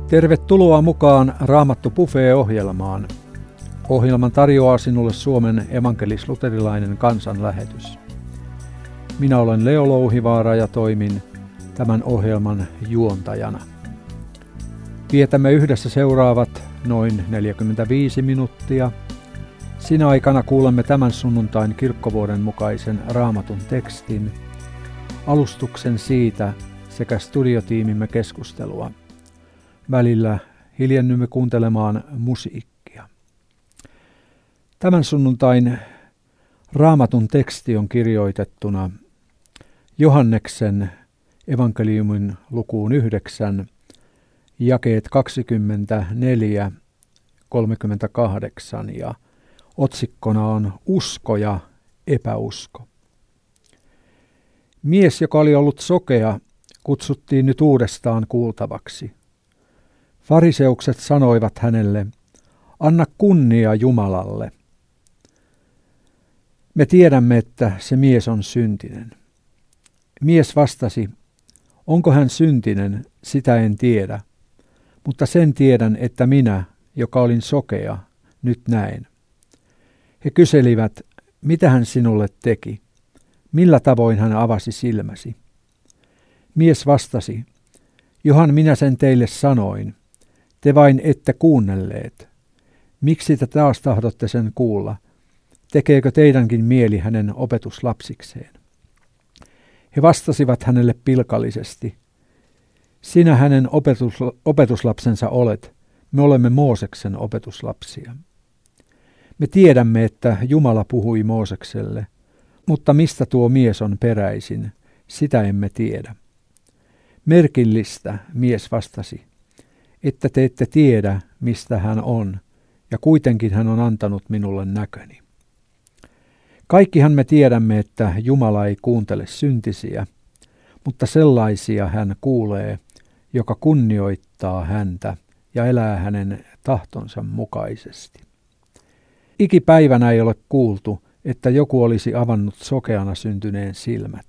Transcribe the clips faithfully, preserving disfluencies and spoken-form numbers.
Tervetuloa mukaan Raamattu Buffet-ohjelmaan. Ohjelman tarjoaa sinulle Suomen evankelis-luterilainen kansanlähetys. Minä olen Leo Louhivaara ja toimin tämän ohjelman juontajana. Vietämme yhdessä seuraavat noin neljäkymmentäviisi minuuttia. Sinä aikana kuulemme tämän sunnuntain kirkkovuoden mukaisen Raamatun tekstin, alustuksen siitä sekä studiotiimimme keskustelua. Välillä hiljennymme kuuntelemaan musiikkia. Tämän sunnuntain Raamatun teksti on kirjoitettuna Johanneksen evankeliumin lukuun yhdeksän, jakeet kaksikymmentäneljä kolmekymmentäkahdeksan ja otsikkona on Usko ja epäusko. Mies, joka oli ollut sokea, kutsuttiin nyt uudestaan kuultavaksi. Fariseukset sanoivat hänelle, anna kunnia Jumalalle. Me tiedämme, että se mies on syntinen. Mies vastasi, onko hän syntinen, sitä en tiedä, mutta sen tiedän, että minä, joka olin sokea, nyt näen. He kyselivät, mitä hän sinulle teki, millä tavoin hän avasi silmäsi. Mies vastasi, johan minä sen teille sanoin, te vain ette kuunnelleet. Miksi te taas tahdotte sen kuulla? Tekeekö teidänkin mieli hänen opetuslapsikseen? He vastasivat hänelle pilkallisesti. Sinä hänen opetus, opetuslapsensa olet, me olemme Mooseksen opetuslapsia. Me tiedämme, että Jumala puhui Moosekselle, mutta mistä tuo mies on peräisin, sitä emme tiedä. Merkillistä, mies vastasi, että te ette tiedä, mistä hän on, ja kuitenkin hän on antanut minulle näköni. Kaikkihan me tiedämme, että Jumala ei kuuntele syntisiä, mutta sellaisia hän kuulee, joka kunnioittaa häntä ja elää hänen tahtonsa mukaisesti. Ikipäivänä ei ole kuultu, että joku olisi avannut sokeana syntyneen silmät.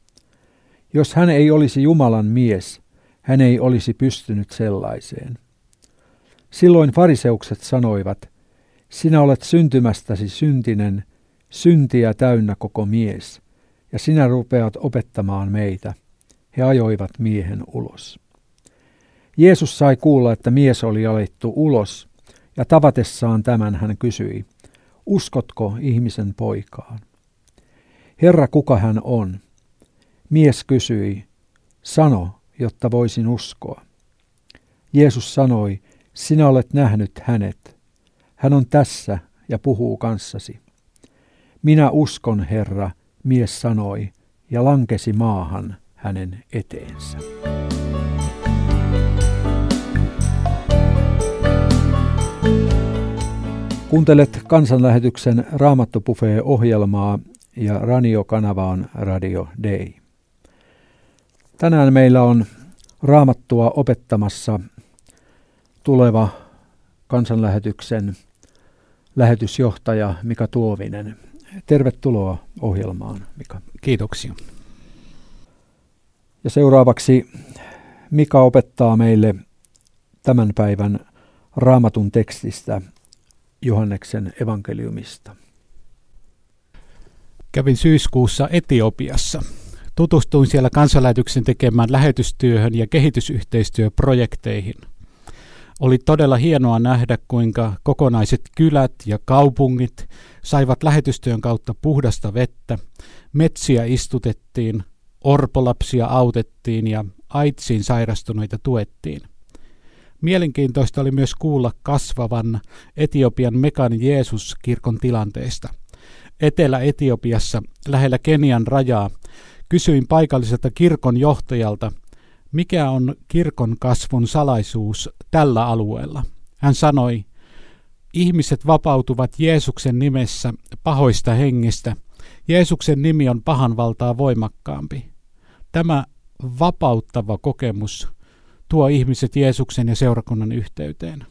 Jos hän ei olisi Jumalan mies, hän ei olisi pystynyt sellaiseen. Silloin fariseukset sanoivat, sinä olet syntymästäsi syntinen, syntiä täynnä koko mies, ja sinä rupeat opettamaan meitä. He ajoivat miehen ulos. Jeesus sai kuulla, että mies oli ajettu ulos, ja tavatessaan tämän hän kysyi, uskotko ihmisen poikaan? Herra, kuka hän on? Mies kysyi, sano, jotta voisin uskoa. Jeesus sanoi, sinä olet nähnyt hänet. Hän on tässä ja puhuu kanssasi. Minä uskon, Herra, mies sanoi, ja lankesi maahan hänen eteensä. Kuuntelet kansanlähetyksen Raamattu Buffet-ohjelmaa ja radiokanava on Radio Day. Tänään meillä on Raamattua opettamassa tuleva kansanlähetyksen lähetysjohtaja Mika Tuovinen. Tervetuloa ohjelmaan, Mika. Kiitoksia. Ja seuraavaksi Mika opettaa meille tämän päivän Raamatun tekstistä Johanneksen evankeliumista. Kävin syyskuussa Etiopiassa. Tutustuin siellä kansanlähetyksen tekemään lähetystyöhön ja kehitysyhteistyöprojekteihin. Oli todella hienoa nähdä, kuinka kokonaiset kylät ja kaupungit saivat lähetystyön kautta puhdasta vettä, metsiä istutettiin, orpolapsia autettiin ja AIDSiin sairastuneita tuettiin. Mielenkiintoista oli myös kuulla kasvavan Etiopian Mekan Jeesus-kirkon tilanteesta. Etelä-Etiopiassa lähellä Kenian rajaa kysyin paikalliselta kirkon johtajalta, mikä on kirkon kasvun salaisuus tällä alueella. Hän sanoi, ihmiset vapautuvat Jeesuksen nimessä pahoista hengistä. Jeesuksen nimi on pahan valtaa voimakkaampi. Tämä vapauttava kokemus tuo ihmiset Jeesuksen ja seurakunnan yhteyteen.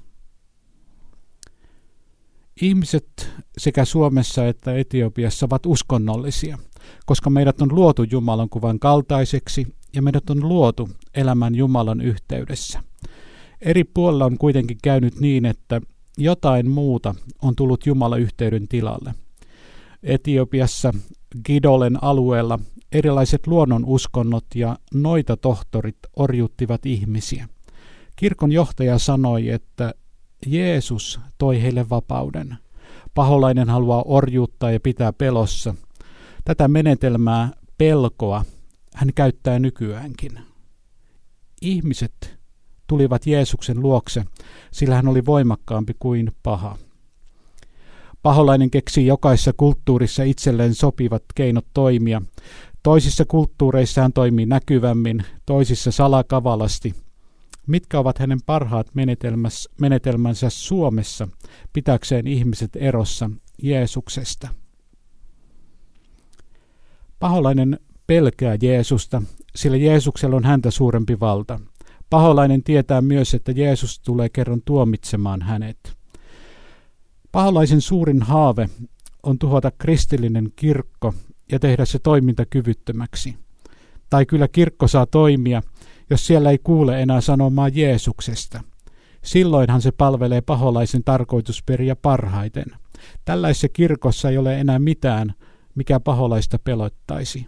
Ihmiset sekä Suomessa että Etiopiassa ovat uskonnollisia, koska meidät on luotu Jumalan kuvan kaltaiseksi ja meidät on luotu elämän Jumalan yhteydessä. Eri puolilla on kuitenkin käynyt niin, että jotain muuta on tullut Jumala-yhteyden tilalle. Etiopiassa Gidolen alueella erilaiset luonnonuskonnot ja noitatohtorit orjuttivat ihmisiä. Kirkon johtaja sanoi, että Jeesus toi heille vapauden. Paholainen haluaa orjuuttaa ja pitää pelossa. Tätä menetelmää, pelkoa, hän käyttää nykyäänkin. Ihmiset tulivat Jeesuksen luokse, sillä hän oli voimakkaampi kuin paha. Paholainen keksii jokaisessa kulttuurissa itselleen sopivat keinot toimia. Toisissa kulttuureissa hän toimii näkyvämmin, toisissa salakavalasti. Mitkä ovat hänen parhaat menetelmänsä Suomessa pitääkseen ihmiset erossa Jeesuksesta? Paholainen pelkää Jeesusta, sillä Jeesuksella on häntä suurempi valta. Paholainen tietää myös, että Jeesus tulee kerran tuomitsemaan hänet. Paholaisen suurin haave on tuhota kristillinen kirkko ja tehdä se toimintakyvyttömäksi. Tai kyllä kirkko saa toimia, jos siellä ei kuule enää sanomaa Jeesuksesta. Silloinhan se palvelee paholaisen tarkoitusperiä parhaiten. Tällaisessa kirkossa ei ole enää mitään, mikä paholaista pelottaisi.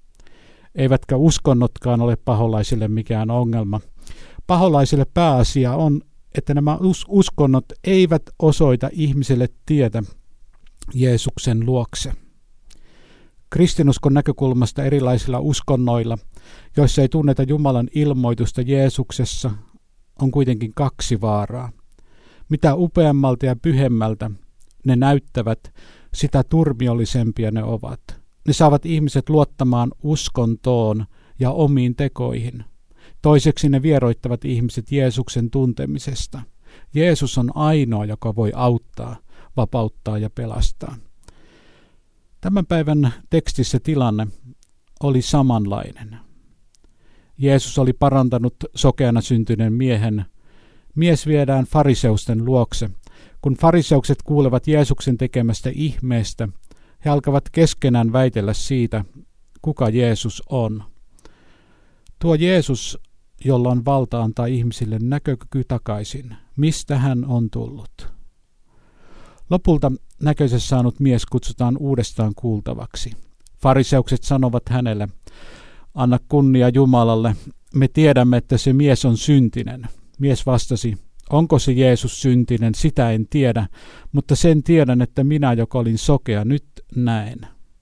Eivätkä uskonnotkaan ole paholaisille mikään ongelma. Paholaisille pääasia on, että nämä uskonnot eivät osoita ihmiselle tietä Jeesuksen luokse. Kristinuskon näkökulmasta erilaisilla uskonnoilla, joissa ei tunneta Jumalan ilmoitusta Jeesuksessa, on kuitenkin kaksi vaaraa. Mitä upeammalta ja pyhemmältä ne näyttävät, sitä turmiollisempia ne ovat. Ne saavat ihmiset luottamaan uskontoon ja omiin tekoihin. Toiseksi ne vieroittavat ihmiset Jeesuksen tuntemisesta. Jeesus on ainoa, joka voi auttaa, vapauttaa ja pelastaa. Tämän päivän tekstissä tilanne oli samanlainen. Jeesus oli parantanut sokeana syntyneen miehen. Mies viedään fariseusten luokse. Kun fariseukset kuulevat Jeesuksen tekemästä ihmeestä, he alkavat keskenään väitellä siitä, kuka Jeesus on. Tuo Jeesus, jolla on valta antaa ihmisille näkökyky takaisin, mistä hän on tullut. Lopulta näkönsä saanut mies kutsutaan uudestaan kuultavaksi. Fariseukset sanovat hänelle, anna kunnia Jumalalle, me tiedämme, että se mies on syntinen. Mies vastasi, onko se Jeesus syntinen, sitä en tiedä, mutta sen tiedän, että minä, joka olin sokea, nyt näen.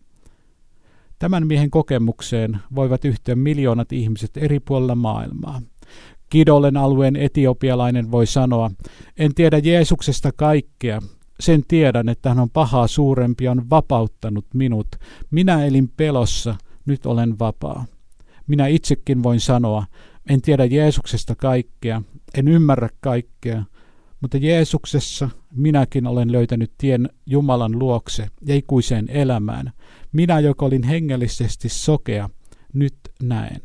Tämän miehen kokemukseen voivat yhtyä miljoonat ihmiset eri puolilla maailmaa. Gidolen alueen etiopialainen voi sanoa, en tiedä Jeesuksesta kaikkea, sen tiedän, että hän on pahaa suurempi ja on vapauttanut minut. Minä elin pelossa, nyt olen vapaa. Minä itsekin voin sanoa, en tiedä Jeesuksesta kaikkea, en ymmärrä kaikkea, mutta Jeesuksessa minäkin olen löytänyt tien Jumalan luokse ja ikuiseen elämään. Minä, joka olin hengellisesti sokea, nyt näen.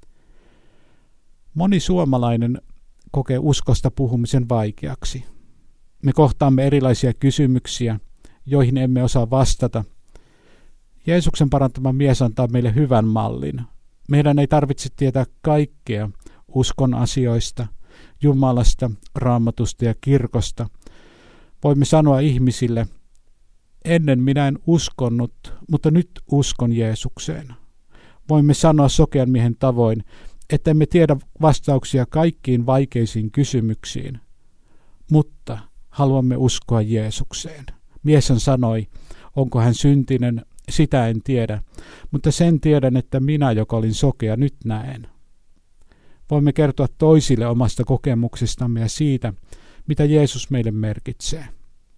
Moni suomalainen kokee uskosta puhumisen vaikeaksi. Me kohtaamme erilaisia kysymyksiä, joihin emme osaa vastata. Jeesuksen parantama mies antaa meille hyvän mallin. Meidän ei tarvitse tietää kaikkea uskon asioista, Jumalasta, Raamatusta ja kirkosta. Voimme sanoa ihmisille, ennen minä en uskonut, mutta nyt uskon Jeesukseen. Voimme sanoa sokean miehen tavoin, että emme tiedä vastauksia kaikkiin vaikeisiin kysymyksiin, mutta haluamme uskoa Jeesukseen. Mieshän sanoi, onko hän syntinen, sitä en tiedä, mutta sen tiedän, että minä, joka olin sokea, nyt näen. Voimme kertoa toisille omasta kokemuksestamme ja siitä, mitä Jeesus meille merkitsee.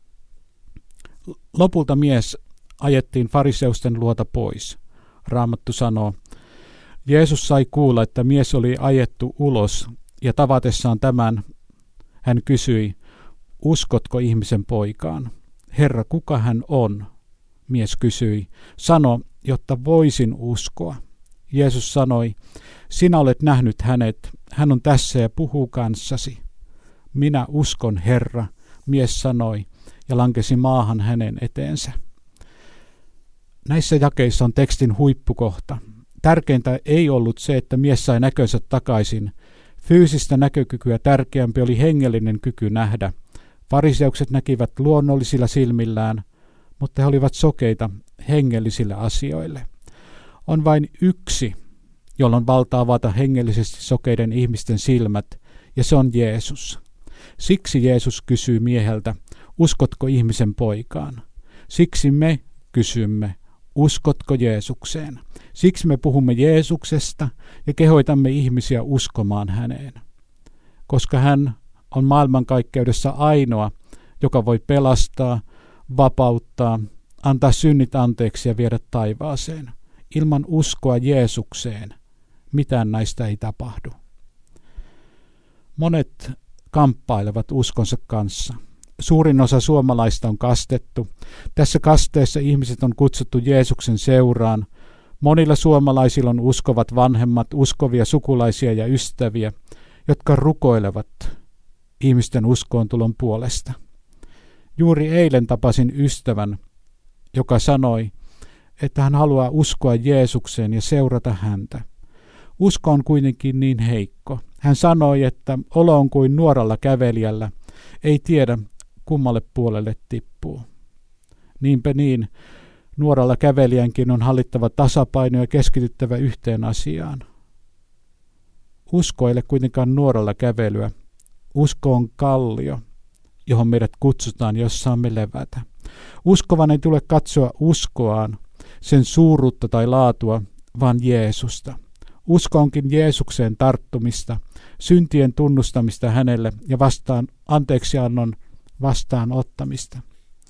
Lopulta mies ajettiin fariseusten luota pois. Raamattu sanoo, Jeesus sai kuulla, että mies oli ajettu ulos, ja tavatessaan tämän hän kysyi, uskotko ihmisen poikaan? Herra, kuka hän on? Mies kysyi, sano, jotta voisin uskoa. Jeesus sanoi, sinä olet nähnyt hänet, hän on tässä ja puhuu kanssasi. Minä uskon, Herra, mies sanoi, ja lankesi maahan hänen eteensä. Näissä jakeissa on tekstin huippukohta. Tärkeintä ei ollut se, että mies sai näkönsä takaisin Fyysistä näkökykyä tärkeämpi oli hengellinen kyky nähdä. Fariseukset näkivät luonnollisilla silmillään, mutta he olivat sokeita hengellisille asioille. On vain yksi, jolla on valta avata hengellisesti sokeiden ihmisten silmät, ja se on Jeesus. Siksi Jeesus kysyy mieheltä, uskotko ihmisen poikaan? Siksi me kysymme, uskotko Jeesukseen? Siksi me puhumme Jeesuksesta ja kehoitamme ihmisiä uskomaan häneen. Koska hän on maailmankaikkeudessa ainoa, joka voi pelastaa, vapauttaa, antaa synnit anteeksi ja viedä taivaaseen. Ilman uskoa Jeesukseen mitään näistä ei tapahdu. Monet kamppailevat uskonsa kanssa. Suurin osa suomalaista on kastettu. Tässä kasteessa ihmiset on kutsuttu Jeesuksen seuraan. Monilla suomalaisilla on uskovat vanhemmat, uskovia sukulaisia ja ystäviä, jotka rukoilevat ihmisten uskoontulon puolesta. Juuri eilen tapasin ystävän, joka sanoi, että hän haluaa uskoa Jeesukseen ja seurata häntä. Usko on kuitenkin niin heikko. Hän sanoi, että olo on kuin nuoralla kävelijällä, ei tiedä kummalle puolelle tippuu. Niinpä niin, nuoralla kävelijänkin on hallittava tasapaino ja keskityttävä yhteen asiaan. Usko ei ole kuitenkaan nuoralla kävelyä. Usko on kallio, johon meidät kutsutaan, jos saamme levätä. Uskovan ei tule katsoa uskoaan, sen suuruutta tai laatua, vaan Jeesusta. Usko onkin Jeesukseen tarttumista, syntien tunnustamista hänelle ja vastaan anteeksiannon vastaanottamista.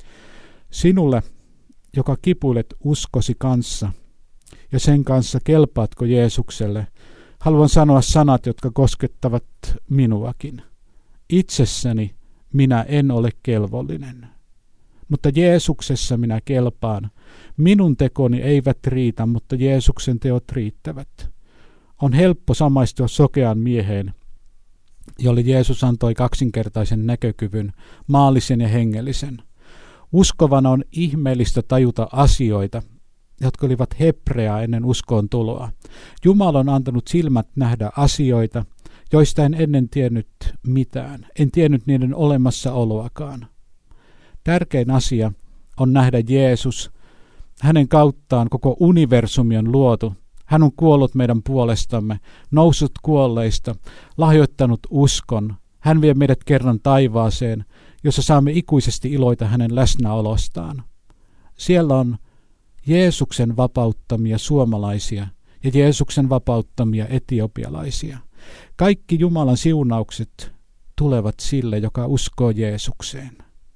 Sinulle, joka kipuilet uskosi kanssa ja sen kanssa kelpaatko Jeesukselle, haluan sanoa sanat, jotka koskettavat minuakin. Itsessäni minä en ole kelvollinen, mutta Jeesuksessa minä kelpaan. Minun tekoni eivät riitä, mutta Jeesuksen teot riittävät. On helppo samaistua sokeaan mieheen, jolle Jeesus antoi kaksinkertaisen näkökyvyn, maallisen ja hengellisen. Uskovana on ihmeellistä tajuta asioita, jotka olivat hebreaa ennen uskoon tuloa. Jumala on antanut silmät nähdä asioita, joista en ennen tiennyt mitään. En tiennyt niiden olemassaoloakaan. Tärkein asia on nähdä Jeesus. Hänen kauttaan koko universumi on luotu. Hän on kuollut meidän puolestamme, noussut kuolleista, lahjoittanut uskon. Hän vie meidät kerran taivaaseen, jossa saamme ikuisesti iloita hänen läsnäolostaan. Siellä on Jeesuksen vapauttamia suomalaisia ja Jeesuksen vapauttamia etiopialaisia. Kaikki Jumalan siunaukset tulevat sille, joka uskoo Jeesukseen.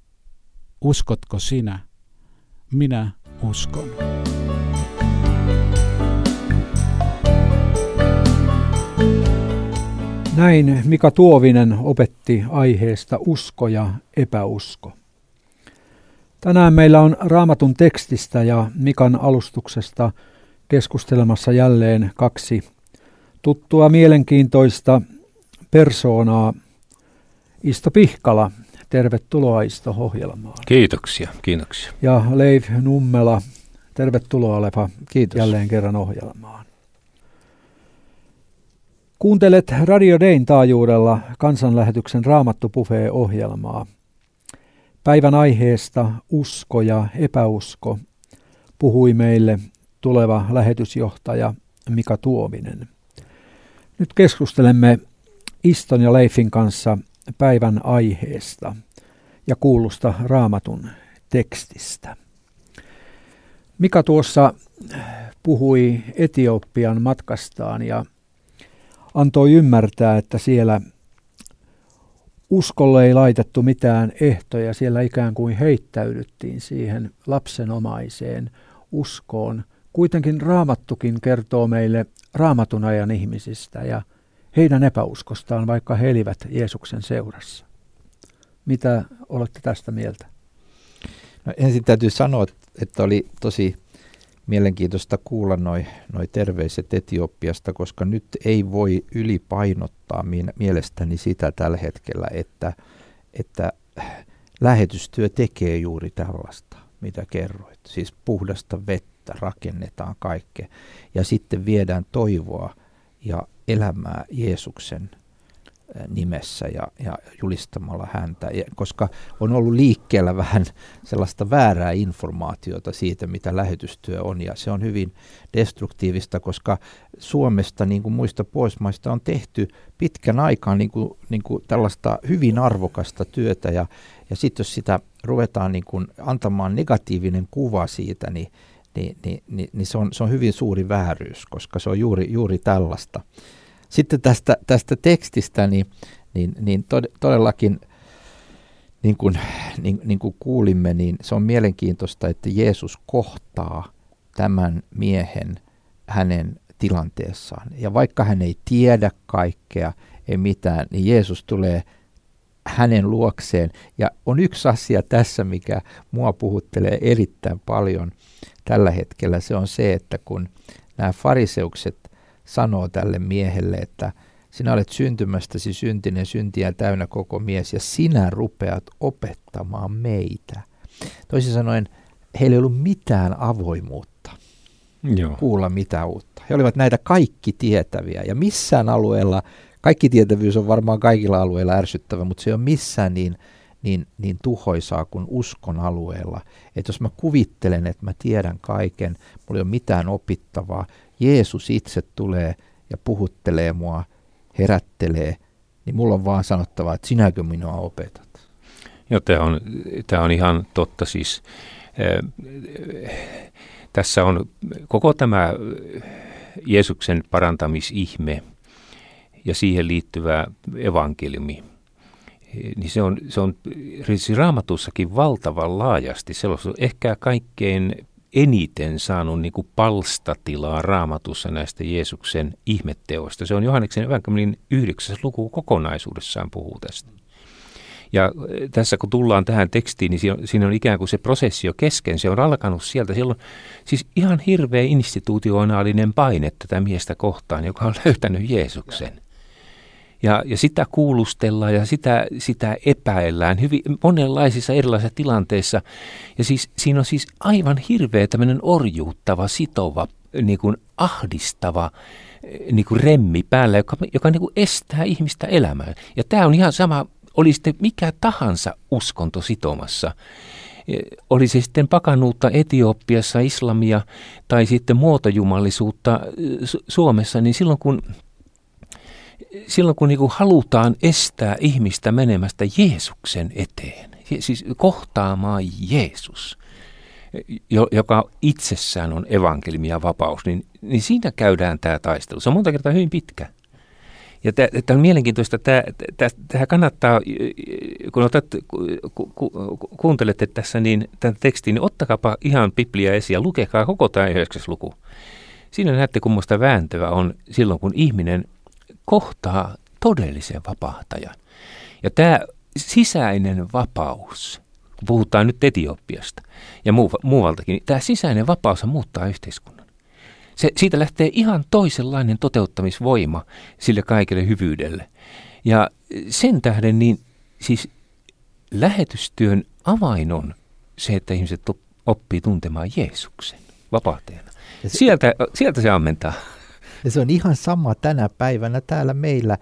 Uskotko sinä? Minä uskon. Näin Mika Tuovinen opetti aiheesta usko ja epäusko. Tänään meillä on Raamatun tekstistä ja Mikan alustuksesta keskustelemassa jälleen kaksi tuttua mielenkiintoista persoonaa. Isto Pihkala, tervetuloa Isto ohjelmaan. Kiitoksia, kiitoksia. Ja Leif Nummela, tervetuloa Lepa Kiitos. Jälleen kerran ohjelmaan. Kuuntelet Radio Dayn taajuudella kansanlähetyksen Raamattu-puhee-ohjelmaa. Päivän aiheesta usko ja epäusko puhui meille tuleva lähetysjohtaja Mika Tuovinen. Nyt keskustelemme Iston ja Leifin kanssa päivän aiheesta ja kuullusta Raamatun tekstistä. Mika tuossa puhui Etiopian matkastaan ja antoi ymmärtää, että siellä uskolle ei laitettu mitään ehtoja. Siellä ikään kuin heittäydyttiin siihen lapsenomaiseen uskoon. Kuitenkin Raamattukin kertoo meille Raamatun ajan ihmisistä ja heidän epäuskostaan, vaikka he elivät Jeesuksen seurassa. Mitä olette tästä mieltä? No ensin täytyy sanoa, että oli tosi mielenkiintoista kuulla noi, noi terveiset Etiopiasta, koska nyt ei voi ylipainottaa mielestäni sitä tällä hetkellä, että, että lähetystyö tekee juuri tällaista, mitä kerroit. Siis puhdasta vettä, rakennetaan kaikkea ja sitten viedään toivoa ja elämää Jeesuksen nimessä ja, ja julistamalla häntä, ja, koska on ollut liikkeellä vähän sellaista väärää informaatiota siitä, mitä lähetystyö on, ja se on hyvin destruktiivista, koska Suomesta, niin kuin muista Pohjoismaista, on tehty pitkän aikaa niin kuin, niin kuin tällaista hyvin arvokasta työtä, ja, ja sitten jos sitä ruvetaan niin kuin antamaan negatiivinen kuva siitä, niin, niin, niin, niin, niin se, on, se on hyvin suuri vääryys, koska se on juuri, juuri tällaista. Sitten tästä, tästä tekstistä, niin, niin, niin todellakin, niin kuin, niin, niin kuin kuulimme, niin se on mielenkiintoista, että Jeesus kohtaa tämän miehen hänen tilanteessaan. Ja vaikka hän ei tiedä kaikkea, ei mitään, niin Jeesus tulee hänen luokseen. Ja on yksi asia tässä, mikä mua puhuttelee erittäin paljon tällä hetkellä. Se on se, että kun nämä fariseukset sanoo tälle miehelle, että sinä olet syntymästäsi syntinen, syntiä täynnä koko mies, ja sinä rupeat opettamaan meitä. Toisin sanoen, heillä ei ollut mitään avoimuutta Joo. kuulla mitään uutta. He olivat näitä kaikki tietäviä, ja missään alueella, kaikki tietävyys on varmaan kaikilla alueilla ärsyttävä, mutta se ei ole missään niin, niin, niin tuhoisaa kuin uskon alueella. Että jos mä kuvittelen, että mä tiedän kaiken, mulla ei ole mitään opittavaa, Jeesus itse tulee ja puhuttelee mua, herättelee, niin mulla on vaan sanottava, että sinäkö minua opetat. Joo, tämä on, tämä on ihan totta siis. Äh, tässä on koko tämä Jeesuksen parantamisihme ja siihen liittyvä evankeliumi, niin se on, se on Raamatussakin valtavan laajasti. Se on ehkä kaikkein eniten saanut niin kuin palstatilaa Raamatussa näistä Jeesuksen ihmetteoista. Se on Johanneksen evankeliumin yhdeksäs luku kokonaisuudessaan puhuu tästä. Ja tässä kun tullaan tähän tekstiin, niin siinä on ikään kuin se prosessi jo kesken. Se on alkanut sieltä. Siellä on siis ihan hirveä institutionaalinen paine tätä miestä kohtaan, joka on löytänyt Jeesuksen. Ja, ja sitä kuulustellaan ja sitä, sitä epäillään hyvin monenlaisissa erilaisissa tilanteissa. Ja siis, siinä on siis aivan hirveä tämmöinen orjuuttava, sitova, niin kuin ahdistava niin kuin remmi päällä, joka, joka niin kuin estää ihmistä elämään. Ja tämä on ihan sama, oli sitten mikä tahansa uskonto sitomassa. Oli se sitten pakanuutta Etiopiassa, islamia tai sitten muotojumallisuutta Suomessa, niin silloin kun Silloin kun niinku halutaan estää ihmistä menemästä Jeesuksen eteen, siis kohtaamaan Jeesus, joka itsessään on evankeliumi ja vapaus, niin, niin siinä käydään tämä taistelu. Se on monta kertaa hyvin pitkä. Ja tämä on mielenkiintoista, tämä kannattaa, kun otat, ku, ku, ku, kuuntelette tässä niin, tämän tekstin, niin ottakaapa ihan Biblia esiin ja lukekaa koko tämä yhdeksäs luku. Siinä näette, kummoista vääntöä on silloin, kun ihminen kohtaa todellisen vapahtajan. Ja tämä sisäinen vapaus, kun puhutaan nyt Etiopiasta ja muu, muualtakin, niin tämä sisäinen vapaus muuttaa yhteiskunnan. Se, siitä lähtee ihan toisenlainen toteuttamisvoima sille kaikelle hyvyydelle. Ja sen tähden niin siis lähetystyön avain on se, että ihmiset oppii tuntemaan Jeesuksen vapahtajana. Sieltä, sieltä se ammentaa. Ja se on ihan sama tänä päivänä täällä meillä.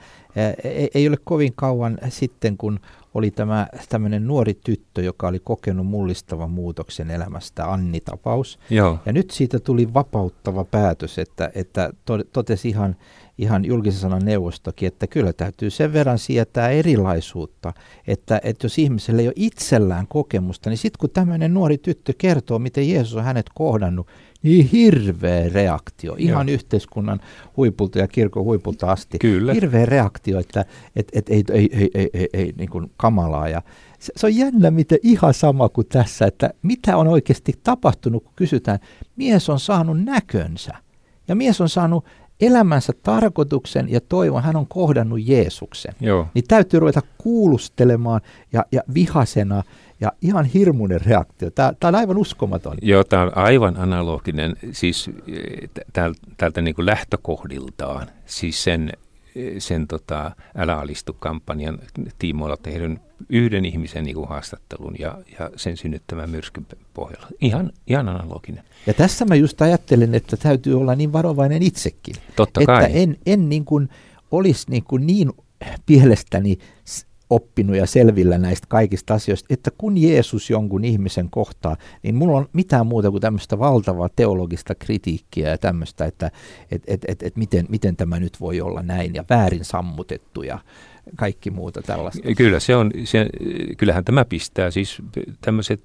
Ei ole kovin kauan sitten, kun oli tämä tämmöinen nuori tyttö, joka oli kokenut mullistavan muutoksen elämästä, Anni-tapaus. Joo. Ja nyt siitä tuli vapauttava päätös, että, että totesi ihan, ihan julkisen sanan neuvostokin, että kyllä täytyy sen verran sietää erilaisuutta, että, että jos ihmisellä ei ole itsellään kokemusta, niin sitten kun tämmöinen nuori tyttö kertoo, miten Jeesus on hänet kohdannut, niin hirveä reaktio, ihan Joo. yhteiskunnan huipulta ja kirkon huipulta asti. Kyllä. Hirveä reaktio, että et, et, ei, ei, ei, ei, ei, ei niin kuin kamalaa. Ja se, se on jännä, miten ihan sama kuin tässä, että mitä on oikeasti tapahtunut, kun kysytään. Mies on saanut näkönsä ja mies on saanut elämänsä tarkoituksen ja toivon, hän on kohdannut Jeesuksen. Joo. Niin täytyy ruveta kuulustelemaan ja, ja vihasena. Ja ihan hirmuinen reaktio. Tämä, tämä on aivan uskomaton. Joo, tämä on aivan analoginen, siis täältä, täältä niin kuin lähtökohdiltaan, siis sen, sen tota, Älä alistu-kampanjan tiimoilla tehdyn yhden ihmisen niin kuin haastattelun ja, ja sen synnyttämän myrskyn pohjalla. Ihan, ihan analoginen. Ja tässä mä just ajattelen, että täytyy olla niin varovainen itsekin. Totta että kai. en, en niin kuin olisi niin, kuin niin mielestäni oppinut ja selvillä näistä kaikista asioista, että kun Jeesus jonkun ihmisen kohtaa, niin mulla on mitään muuta kuin tämmöistä valtavaa teologista kritiikkiä ja tämmöistä, että et, et, et, et miten, miten tämä nyt voi olla näin ja väärin sammutettu ja kaikki muuta tällaista. Kyllä, se on, se, kyllähän tämä pistää siis tämmöiset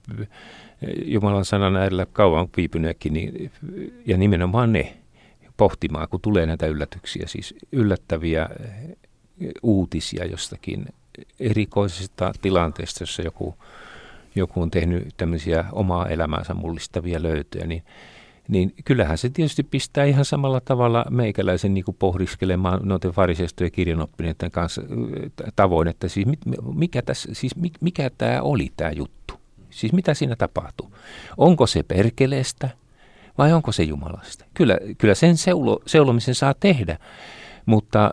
Jumalan sanan äärellä kauan viipyneetkin, niin, ja nimenomaan ne pohtimaan, kun tulee näitä yllätyksiä, siis yllättäviä uutisia jostakin erikoisesta tilanteesta, jossa joku, joku on tehnyt tämmöisiä omaa elämäänsä mullistavia löytöjä, niin, niin kyllähän se tietysti pistää ihan samalla tavalla meikäläisen niin kuin pohdiskelemaan noiden fariseistojen kirjanoppineiden kanssa tavoin, että siis mikä, tässä, siis mikä tämä oli tämä juttu? Siis mitä siinä tapahtuu? Onko se perkeleestä vai onko se Jumalasta? Kyllä, kyllä sen seulo, seulomisen saa tehdä, mutta,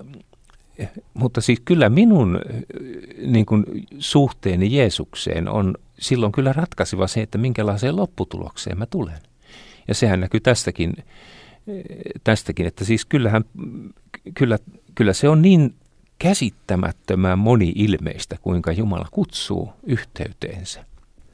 mutta siis kyllä minun niin kuin, suhteeni Jeesukseen on silloin kyllä ratkaiseva se, että minkälaiseen lopputulokseen mä tulen. Ja sehän näkyy tästäkin, tästäkin että siis kyllähän, kyllä, kyllä se on niin käsittämättömän moni-ilmeistä, kuinka Jumala kutsuu yhteyteensä.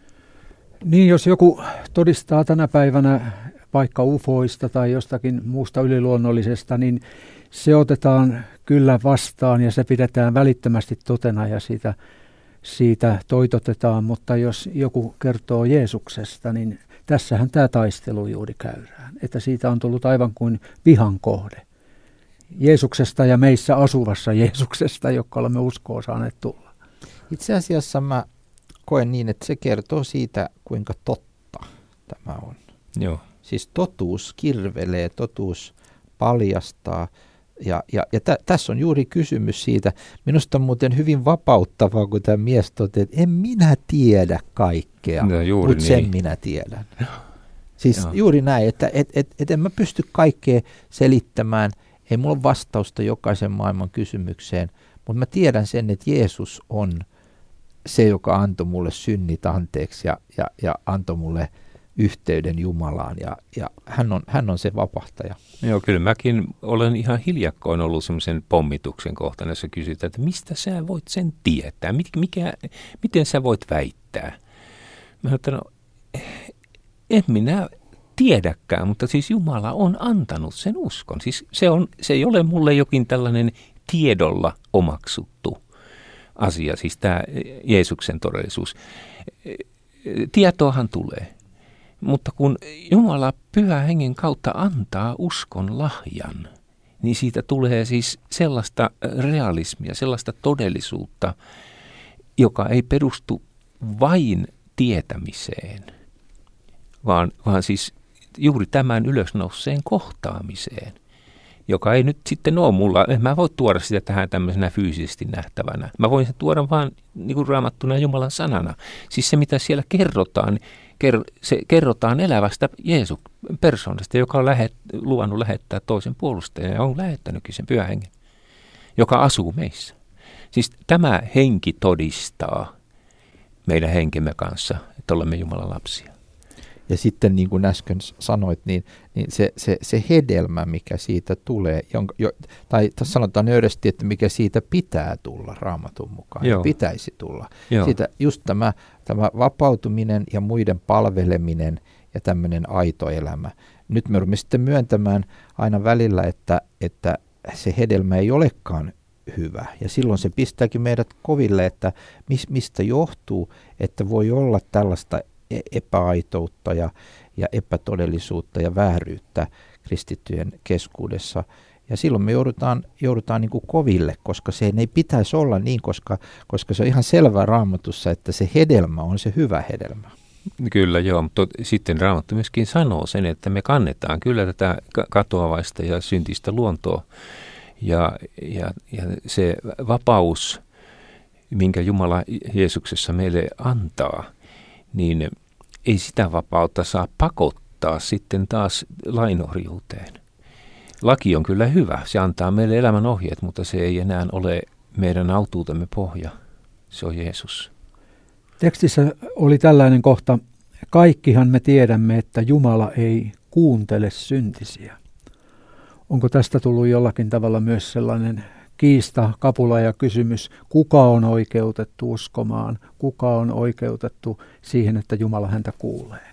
Niin, jos joku todistaa tänä päivänä vaikka ufoista tai jostakin muusta yliluonnollisesta, niin se otetaan kyllä vastaan ja se pidetään välittömästi totena ja siitä, siitä toitotetaan. Mutta jos joku kertoo Jeesuksesta, niin tässähän tämä taistelu juuri käydään. Että siitä on tullut aivan kuin vihan kohde. Jeesuksesta ja meissä asuvassa Jeesuksesta, joka olemme uskoa saaneet tulla. Itse asiassa mä koen niin, että se kertoo siitä, kuinka totta tämä on. Joo. Siis totuus kirvelee, totuus paljastaa. Ja, ja, ja tä, tässä on juuri kysymys siitä. Minusta on muuten hyvin vapauttavaa, kun tämä mies toteaa, että en minä tiedä kaikkea, no, mutta niin. Sen minä tiedän. Siis Joo. juuri näin, että et, et, et en mä pysty kaikkea selittämään. Ei mulla ole vastausta jokaisen maailman kysymykseen, mutta mä tiedän sen, että Jeesus on se, joka antoi mulle synnit anteeksi ja, ja, ja antoi mulle yhteyden Jumalaan ja, ja hän, on, hän on se vapahtaja. Joo, kyllä mäkin olen ihan hiljakkoin ollut semmoisen pommituksen kohtana, jossa kysytään, että mistä sä voit sen tietää, mikä, miten sä voit väittää. Mä sanoin, no, en minä tiedäkään, mutta siis Jumala on antanut sen uskon. Siis se, on, se ei ole mulle jokin tällainen tiedolla omaksuttu asia, siis tämä Jeesuksen todellisuus. Tietoahan tulee, mutta kun Jumala Pyhän Hengen kautta antaa uskon lahjan, niin siitä tulee siis sellaista realismia, sellaista todellisuutta, joka ei perustu vain tietämiseen, vaan, vaan siis juuri tämän ylösnouseen kohtaamiseen, joka ei nyt sitten ole mulla, en mä voi tuoda sitä tähän tämmöisenä fyysisesti nähtävänä. Mä voin sen tuoda vaan niin kuin raamattuna Jumalan sanana. Siis se, mitä siellä kerrotaan, ker, se kerrotaan elävästä Jeesuksen persoonasta, joka on lähet, luvannut lähettää toisen puolustajan ja on lähettänytkin sen Pyhän Hengen, joka asuu meissä. Siis tämä henki todistaa meidän henkemme kanssa, että olemme Jumalan lapsia. Ja sitten niin kuin äsken sanoit, niin, niin se, se, se hedelmä, mikä siitä tulee, jonka, jo, tai sanotaan nöyrästi, että mikä siitä pitää tulla Raamatun mukaan, ja pitäisi tulla. Siitä just tämä, tämä vapautuminen ja muiden palveleminen ja tämmöinen aito elämä. Nyt me rumme sitten myöntämään aina välillä, että, että se hedelmä ei olekaan hyvä. Ja silloin se pistääkin meidät koville, että mis, mistä johtuu, että voi olla tällaista epäaitoutta ja, ja epätodellisuutta ja vääryyttä kristittyjen keskuudessa. Ja silloin me joudutaan, joudutaan niin kuin koville, koska se ei pitäisi olla niin, koska, koska se on ihan selvä Raamatussa, että se hedelmä on se hyvä hedelmä. Kyllä joo, mutta sitten Raamattu myöskin sanoo sen, että me kannetaan kyllä tätä katoavaista ja syntistä luontoa. Ja, ja, ja se vapaus, minkä Jumala Jeesuksessa meille antaa, niin ei sitä vapautta saa pakottaa sitten taas lainohriuteen. Laki on kyllä hyvä, se antaa meille elämän ohjeet, mutta se ei enää ole meidän autuutemme pohja. Se on Jeesus. Tekstissä oli tällainen kohta, kaikkihan me tiedämme, että Jumala ei kuuntele syntisiä. Onko tästä tullut jollakin tavalla myös sellainen kiista, kapula ja kysymys, kuka on oikeutettu uskomaan, kuka on oikeutettu siihen, että Jumala häntä kuulee.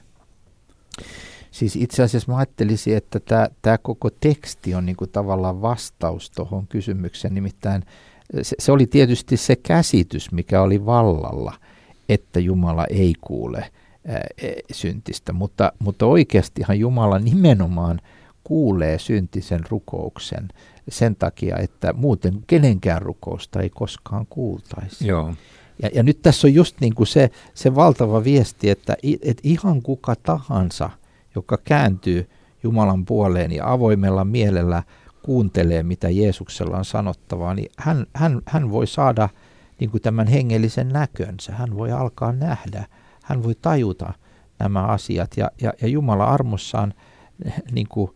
Siis itse asiassa mä ajattelisin, että tämä, tämä koko teksti on niin kuin tavallaan vastaus tuohon kysymykseen. Nimittäin se, se oli tietysti se käsitys, mikä oli vallalla, että Jumala ei kuule ää, syntistä. Mutta, mutta oikeastihan Jumala nimenomaan kuulee syntisen rukouksen sen takia, että muuten kenenkään rukousta ei koskaan kuultaisi. Joo. Ja, ja nyt tässä on just niin kuin se, se valtava viesti, että, että ihan kuka tahansa, joka kääntyy Jumalan puoleen ja avoimella mielellä kuuntelee, mitä Jeesuksella on sanottavaa, niin hän, hän, hän voi saada niin kuin tämän hengellisen näkönsä. Hän voi alkaa nähdä, hän voi tajuta nämä asiat. Ja, ja, ja Jumala armossaan niin kuin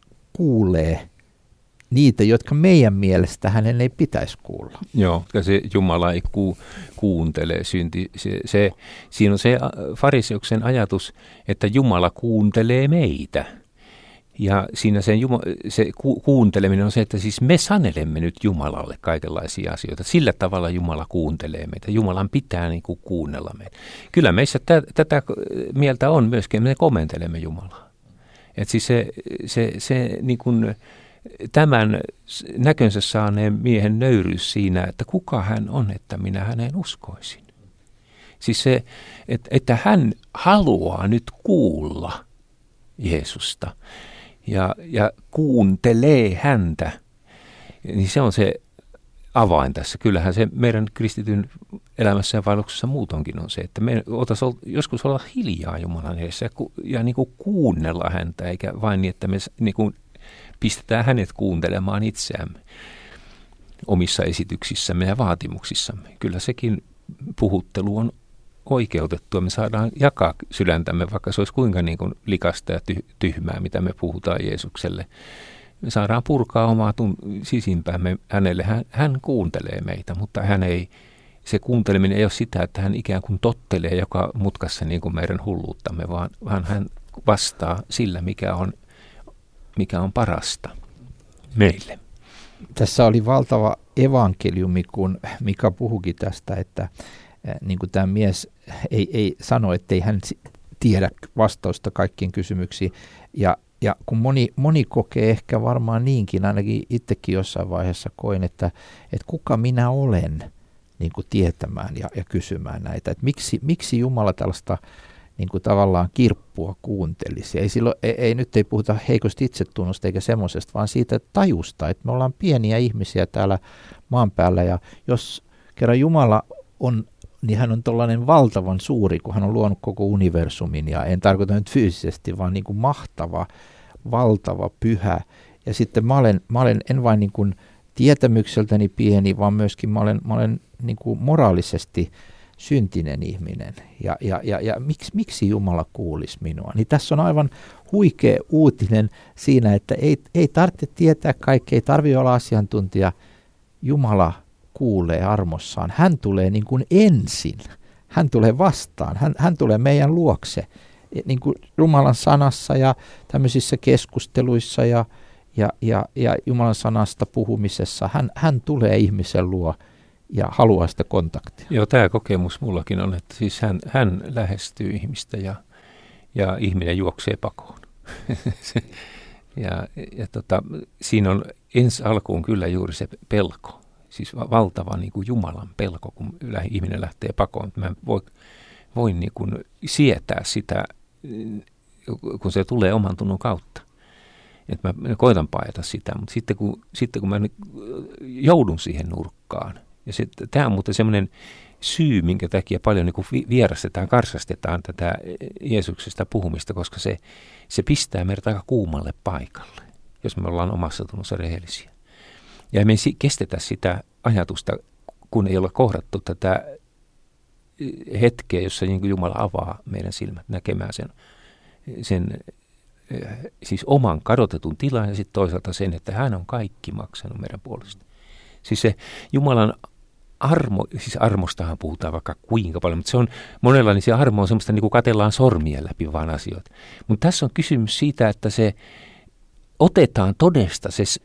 kuulee niitä, jotka meidän mielestä hänen ei pitäisi kuulla. Joo, se Jumala ei ku, kuuntele synti. Se, se, siinä on se fariseuksen ajatus, että Jumala kuuntelee meitä. Ja siinä sen Juma, se ku, kuunteleminen on se, että siis me sanelemme nyt Jumalalle kaikenlaisia asioita. Sillä tavalla Jumala kuuntelee meitä. Jumalan pitää niin kuin kuunnella meitä. Kyllä meissä tä, tätä mieltä on myöskin, me komentelemme Jumalaa. Että siis se, se, se niin kuin tämän näkönsä saaneen miehen nöyryys siinä, että kuka hän on, että minä häneen uskoisin. Siis se, että, että hän haluaa nyt kuulla Jeesusta ja, ja kuuntelee häntä, niin se on se avain tässä. Kyllähän se meidän kristityn elämässä ja vaelluksessa muutonkin on se, että me otaisi joskus olla hiljaa Jumalan edessä ja, ku, ja niin kuin kuunnella häntä, eikä vain niin, että me niin kuin pistetään hänet kuuntelemaan itseämme omissa esityksissämme ja vaatimuksissamme. Kyllä sekin puhuttelu on oikeutettua. Me saadaan jakaa sydäntämme, vaikka se olisi kuinka niin kuin likasta ja tyhmää, mitä me puhutaan Jeesukselle. Me saadaan purkaa omaa tun- sisimpäämme hänelle. Hän, hän kuuntelee meitä, mutta hän ei, se kuunteleminen ei ole sitä, että hän ikään kuin tottelee joka mutkassa niin kuin meidän hulluuttamme, vaan, vaan hän vastaa sillä, mikä on mikä on parasta meille. Tässä oli valtava evankeliumi, kun Mika puhukin tästä, että niin kuin tämä mies ei, ei sano, ettei hän tiedä vastausta kaikkiin kysymyksiin. Ja, ja kun moni, moni kokee ehkä varmaan niinkin, ainakin itsekin jossain vaiheessa koin, että, että kuka minä olen niin kuin tietämään ja, ja kysymään näitä. Että miksi, miksi Jumala tällaista niin kuin tavallaan kirppua kuuntelisi. Ei, silloin, ei, ei, nyt ei puhuta heikosta itsetunnosta eikä semmoisesta, vaan siitä tajusta, että me ollaan pieniä ihmisiä täällä maan päällä, ja jos kerran Jumala on, niin hän on tollainen valtavan suuri, kun hän on luonut koko universumin, ja en tarkoita nyt fyysisesti, vaan niin kuin mahtava, valtava, pyhä. Ja sitten mä olen, mä olen en vain niin kuin tietämykseltäni pieni, vaan myöskin mä olen, mä olen niin kuin moraalisesti syntinen ihminen, ja, ja, ja, ja miksi, miksi Jumala kuulisi minua? Niin tässä on aivan huikea uutinen siinä, että ei, ei tarvitse tietää kaikkea, ei tarvitse olla asiantuntija. Jumala kuulee armossaan. Hän tulee niin kuin ensin. Hän tulee vastaan. Hän, hän tulee meidän luokse. Niin kuin Jumalan sanassa ja tämmöisissä keskusteluissa ja, ja, ja, ja Jumalan sanasta puhumisessa. Hän, hän tulee ihmisen luo ja haluaa sitä kontaktia. Joo, tämä kokemus mullakin on, että siis hän, hän lähestyy ihmistä ja, ja ihminen juoksee pakoon. ja ja tota, siinä on ensi alkuun kyllä juuri se pelko, siis valtava niin kuin Jumalan pelko, kun ihminen lähtee pakoon. Mä voin, voin niin kuin sietää sitä, kun se tulee oman tunnon kautta. Että mä koitan paeta sitä, mutta sitten kun, sitten kun mä joudun siihen nurkkaan, ja se, tämä on muuten semmoinen syy, minkä takia paljon niin kuin vierastetaan, karsastetaan tätä Jeesuksesta puhumista, koska se, se pistää meidät aika kuumalle paikalle, jos me ollaan omassa tunnossa rehellisiä. Ja me ei kestetä sitä ajatusta, kun ei ole kohdattu tätä hetkeä, jossa niin kuin Jumala avaa meidän silmät näkemään sen, sen siis oman kadotetun tilan ja sitten toisaalta sen, että hän on kaikki maksanut meidän puolesta. Siis se Jumalan armo, siis armostahan puhutaan vaikka kuinka paljon, mutta se on monella, niin se armo on semmoista, niin kuin katellaan sormien läpi vaan asioita. Mutta tässä on kysymys siitä, että se otetaan todesta se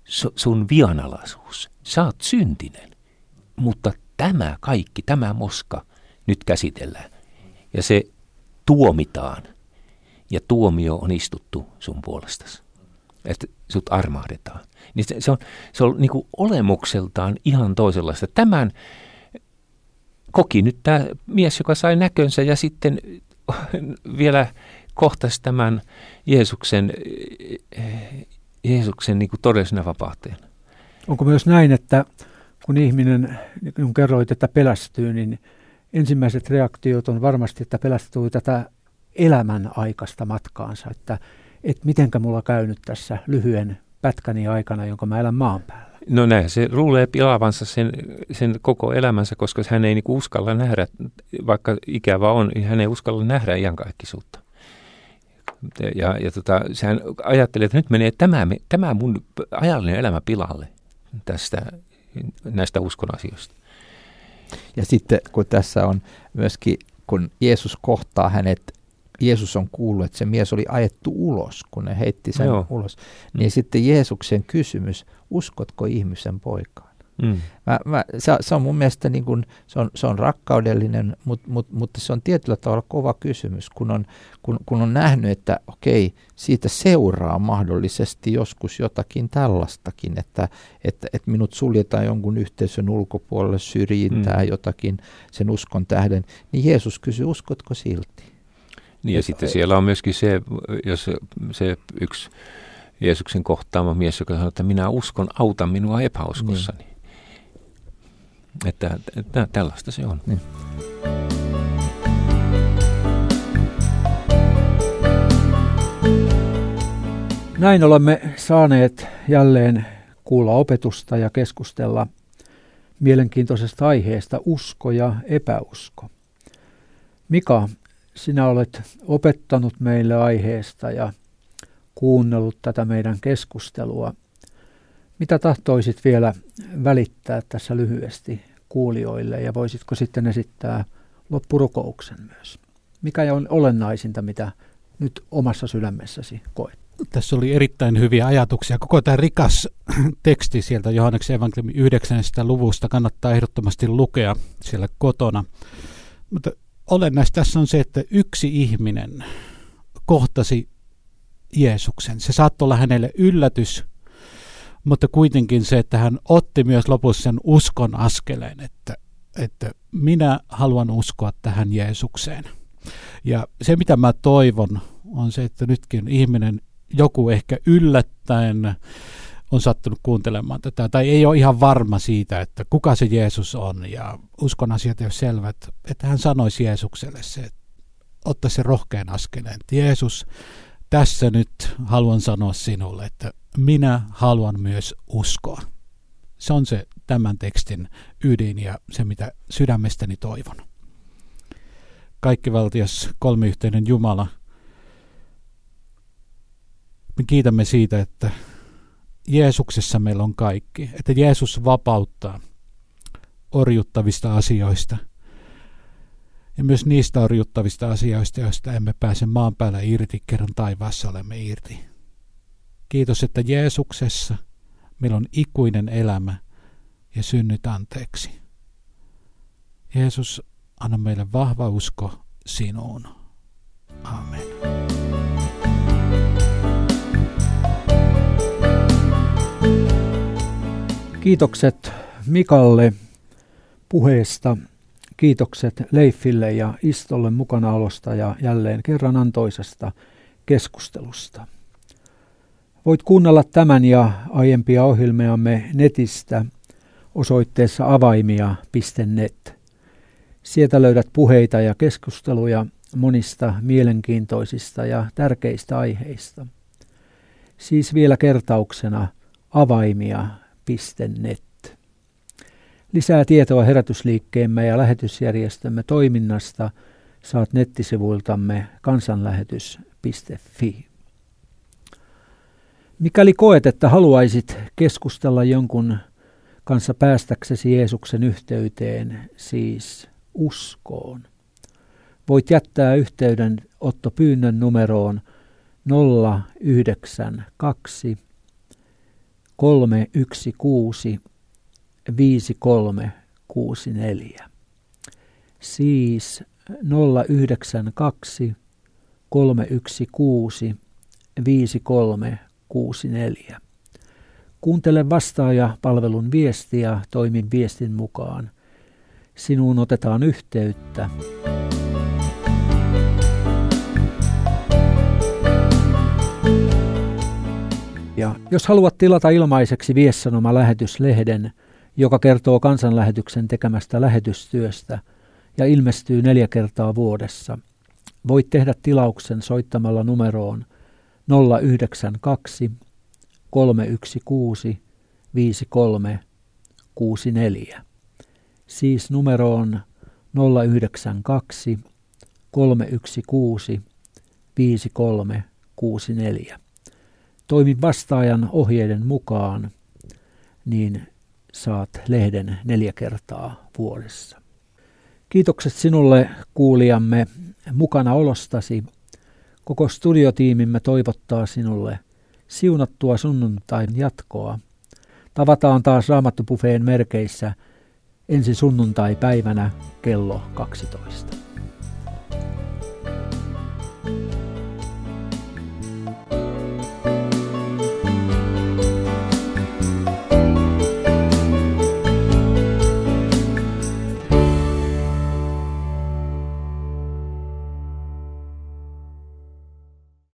sun vianalaisuus. Sä oot syntinen, mutta tämä kaikki, tämä moska nyt käsitellään. Ja se tuomitaan. Ja tuomio on istuttu sun puolestasi. Että sut armahdetaan. Niin se, se on, se on niin kuin olemukseltaan ihan toisenlaista. Tämän koki nyt tämä mies, joka sai näkönsä ja sitten vielä kohtasi tämän Jeesuksen, Jeesuksen niin kuin todellisena vapauteen. Onko myös näin, että kun ihminen, kun kerroit, että pelästyy, niin ensimmäiset reaktiot on varmasti, että pelästyy tätä elämän aikaista matkaansa, että, että mitenkä mulla käynyt tässä lyhyen pätkäni aikana, jonka mä elän maan päällä. No näin, se luulee pilaavansa sen, sen koko elämänsä, koska hän ei niinku uskalla nähdä, vaikka ikävä on, niin hän ei uskalla nähdä iankaikkisuutta. Ja, ja tota, sehän ajattelee, että nyt menee tämä, tämä mun ajallinen elämä pilalle tästä, näistä uskon asioista. Ja sitten kun tässä on myöskin, kun Jeesus kohtaa hänet, Jeesus on kuullut, että se mies oli ajettu ulos, kun ne heitti sen Joo. ulos. Niin mm. sitten Jeesuksen kysymys, uskotko ihmisen poikaan? Mm. Mä, mä, se, se on mun mielestä niin kuin, se, on, se on rakkaudellinen, mut, mut, mutta se on tietyllä tavalla kova kysymys, kun on, kun, kun on nähnyt, että okei, siitä seuraa mahdollisesti joskus jotakin tällaistakin, että, että, että minut suljetaan jonkun yhteisön ulkopuolelle, syrjintää mm. jotakin sen uskon tähden, niin Jeesus kysyy, uskotko silti? Niin ja et, sitten siellä on myöskin se, jos se yksi Jeesuksen kohtaama mies, joka sanoo, että minä uskon, auta minua epäuskossani. Niin. Että, että tällaista se on. Niin. Näin olemme saaneet jälleen kuulla opetusta ja keskustella mielenkiintoisesta aiheesta usko ja epäusko. Mika, sinä olet opettanut meille aiheesta ja kuunnellut tätä meidän keskustelua. Mitä tahtoisit vielä välittää tässä lyhyesti kuulijoille ja voisitko sitten esittää loppurukouksen myös? Mikä on olennaisinta, mitä nyt omassa sydämessäsi koet? Tässä oli erittäin hyviä ajatuksia. Koko tämä rikas teksti sieltä Johanneksen evankeliumin yhdeksännestä luvusta kannattaa ehdottomasti lukea siellä kotona. Mutta olennaista tässä on se, että yksi ihminen kohtasi Jeesuksen. Se saattoi olla hänelle yllätys, mutta kuitenkin se, että hän otti myös lopussa sen uskon askeleen, että, että minä haluan uskoa tähän Jeesukseen. Ja se, mitä mä toivon, on se, että nytkin ihminen, joku ehkä yllättäen on sattunut kuuntelemaan tätä, tai ei ole ihan varma siitä, että kuka se Jeesus on, ja uskon asiat ei ole selvät, että hän sanoisi Jeesukselle se, että ottaisi se rohkean askeleen, että Jeesus, tässä nyt haluan sanoa sinulle, että minä haluan myös uskoa. Se on se tämän tekstin ydin ja se, mitä sydämestäni toivon. Kaikkivaltias kolmiyhteinen Jumala, me kiitämme siitä, että Jeesuksessa meillä on kaikki, että Jeesus vapauttaa orjuttavista asioista ja myös niistä orjuttavista asioista, joista emme pääse maan päällä irti, kerran taivaassa olemme irti. Kiitos, että Jeesuksessa meillä on ikuinen elämä ja synnyt anteeksi. Jeesus, anna meille vahva usko sinuun. Amen. Kiitokset Mikalle puheesta. Kiitokset Leifille ja Istolle mukanaolosta ja jälleen kerran antoisesta keskustelusta. Voit kuunnella tämän ja aiempia ohjelmiamme netistä osoitteessa avaimia piste net. Sieltä löydät puheita ja keskusteluja monista mielenkiintoisista ja tärkeistä aiheista. Siis vielä kertauksena avaimia piste net. Lisää tietoa herätysliikkeemme ja lähetysjärjestömme toiminnasta saat nettisivuiltamme kansanlähetys piste fi. Mikäli koet, että haluaisit keskustella jonkun kanssa päästäksesi Jeesuksen yhteyteen, siis uskoon, voit jättää yhteydenottopyynnön numeroon nolla yhdeksän kaksi kolme yksi kuusi viisi kolme kuusi neljä. Siis nolla yhdeksän kaksi kolme yksi kuusi viisi kolme kuusi neljä. Kuuntele vastaaja-palvelun viestiä ja toimi viestin mukaan. Sinuun otetaan yhteyttä. Ja jos haluat tilata ilmaiseksi Viessanoma-lähetyslehden, joka kertoo kansanlähetyksen tekemästä lähetystyöstä ja ilmestyy neljä kertaa vuodessa, voit tehdä tilauksen soittamalla numeroon nolla yhdeksän kaksi kolme yksi kuusi viisi kolme kuusi neljä. Siis numeroon nolla yhdeksän kaksi kolme yksi kuusi viisi kolme kuusi neljä. Toimi vastaajan ohjeiden mukaan, niin saat lehden neljä kertaa vuodessa. Kiitokset sinulle, kuulijamme, mukana olostasi. Koko studiotiimimme toivottaa sinulle siunattua sunnuntain jatkoa. Tavataan taas Raamattubuffeen merkeissä ensi sunnuntai-päivänä kello kaksitoista.